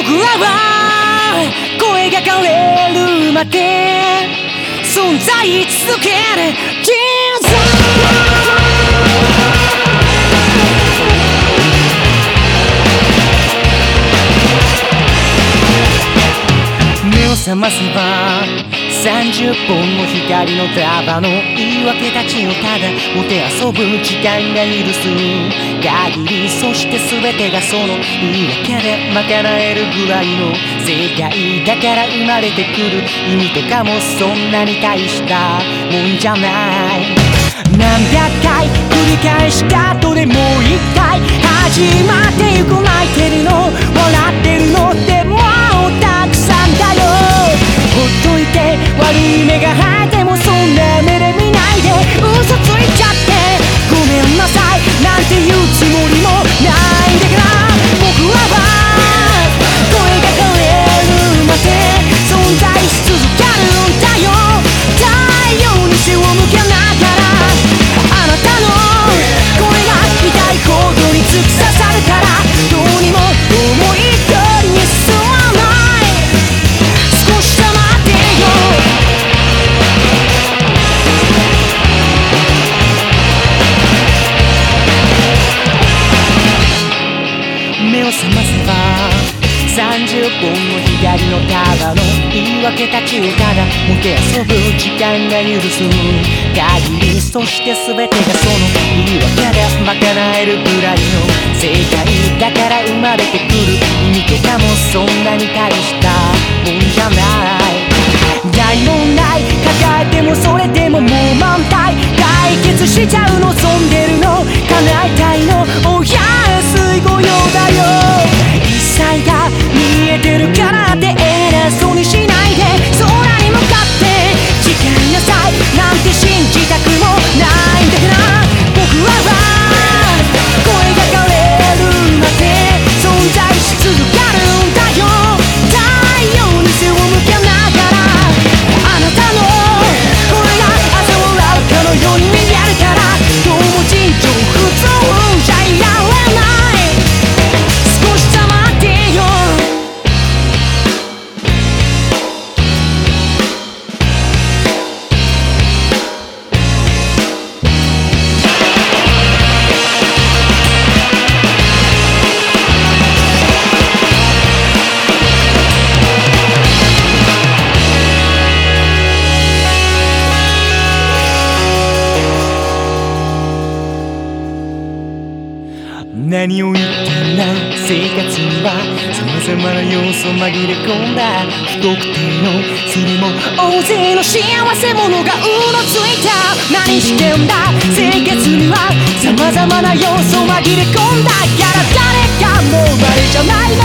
僕らは声が枯れるまで存在し続ける人生。目を覚ませば30本の光の束の言い訳たちをただもてあそぶ時間が許す限り、そして全てがその言い訳で賄えるぐらいの世界だから生まれてくる意味とかもそんなに大したもんじゃない。何百回繰り返した後でもう一回始まってゆく。泣いてるの笑ってるのってもうたくさんだよ。ほっといて悪い目が生えてもそんな目で見ないで嘘ついちゃってごめんなさいなんて言うつもりもないんだから僕らは声が枯れるまで存在し続けるんだよ。太陽に背を向けながらあなたの声が痛いほどに突き刺さるからどうにも思い通りに進まない。少し黙ってよ。目を覚ませば30本の光の束の言い訳たちをただもてあそぶ時間が許す限り、そして全てがその言い訳で賄えるぐらいの世界だから生まれてくる意味とかもそんなに大したもんじゃない。大問題抱えてもそれでももう満タイ解決しちゃう。望んでるの叶えたいのお安いご用だよ。一切が見えてるからって偉そうにしないで空に向かって誓いなさいなんて信じたくもないんだから僕らは声が枯れるまで存在し続けるんだよ。太陽に背を向けながらあなたの声が嘲笑うかのように見えるからどうも尋常普通じゃいられない。少し黙ってよ。何を言ってんだ生活には様々な要素紛れ込んだ不特定のそれも大勢の幸せ者がうろついた。何してんだ生活には様々な要素紛れ込んだから誰かも生まれじゃない